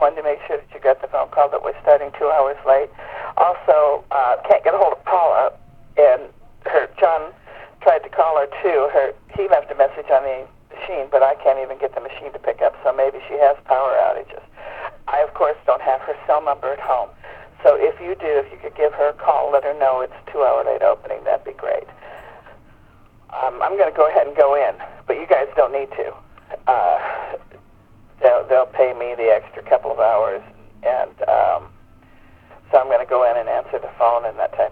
wanted to make sure that you got the phone call that we're starting 2 hours late. Also, can't get a hold of Paula, and John tried to call her too. He left a message on the machine, but I can't even get the machine to pick up, so maybe she has power outages. I, of course, don't have her cell number at home. So if you do, if you could give her a call, let her know it's 2 hour late opening, that'd be great. I'm going to go ahead and go in, but you guys don't need to. They'll pay me the extra couple of hours, and so I'm going to go in and answer the phone and that type